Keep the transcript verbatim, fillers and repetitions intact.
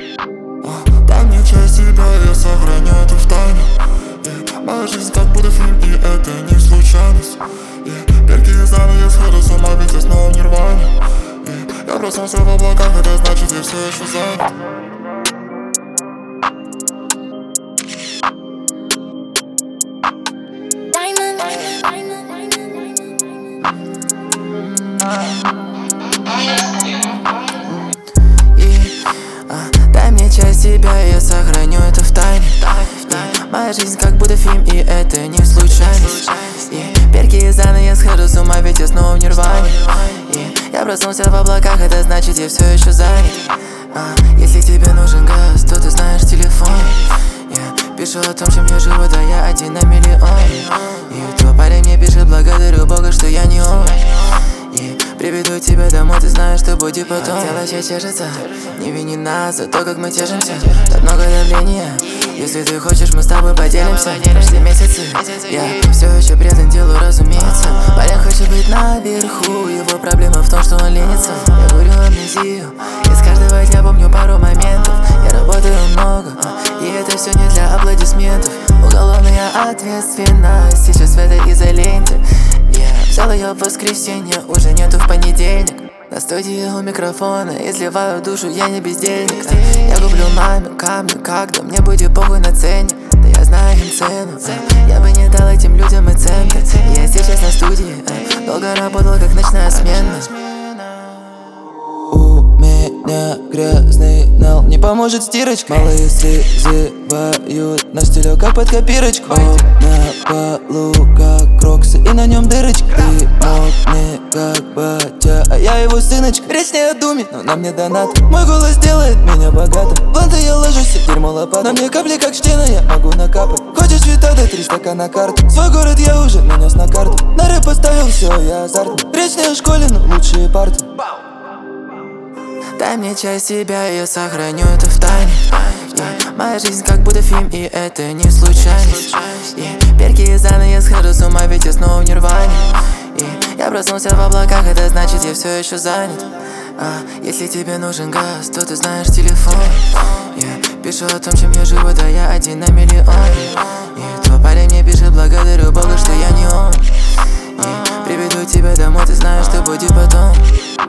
Дай мне часть себя, я сохраню это в тайне. И моя жизнь как будто фильм, и это не случайность. И перки и занавес, сходу с ума, ведь я снова в нирване. И я проснулся в облаках, это значит, я все еще занят. И, а, дай мне часть себя, я сохраню это в тайне. И моя жизнь как будто фильм, и это не случайность. И перки и занавес, схожу с ума, ведь я снова в нирване. И я проснулся в облаках, это значит, я все еще занят. а, Если тебе нужен газ, то ты знаешь телефон. Я пишу о том, чем я живу, да я один на миллион. И твой парень мне пишет: благодарю Бога, что я не он. И приведу тебя домой, ты знаешь, что будет потом. Тело чешется, не вини нас за то, как мы тешимся. Так много давления, если ты хочешь, мы с тобой поделимся. Прошли месяцы, я все еще предан делу, разумеется. Парень хочет быть наверху, его проблема в том, что он ленится. Я курю амнезию, из каждого дня помню пару моментов. Я работаю много, и это все не для аплодисментов. Уголовная ответственность сейчас в этой изоленте. Я взял ее в воскресенье, уже нету в понедельник. На студии у микрофона, изливаю душу, я не бездельник. Я куплю маме камни, когда мне будет похуй на цене. Да я знаю им цену, я бы не дал этим людям и цента. Я сейчас на студии, долго работал как ночная смена. У меня грязный нал, не поможет стирочка. Малые слезы воют на стиле как под копирочку. О, на полу как кроксы и на нем дырочка. Ты модный как батя, а я его сыночка. Речь не о думе, но на мне донат. Мой голос делает меня богатым. Бланты я ложусь, и дерьмо лопата. На мне капли как штена, я могу накапать. Хочешь цвета, дай три стакана карты. Свой город я уже нанес на карту. На рэп поставил все, я азартный. Речь не о школе, но лучшие парты. Дай мне часть себя, я сохраню это в тайне. И моя жизнь как будто фильм, и это не случайность. И перки и занавес, схожу с ума, ведь я снова в нирване. И я проснулся в облаках, это значит, я все еще занят. а, Если тебе нужен газ, то ты знаешь телефон. Я пишу о том, чем я живу, да я один на миллион. И твой парень мне пишет: благодарю Бога, что я не он. И приведу тебя домой, ты знаешь, что будет потом.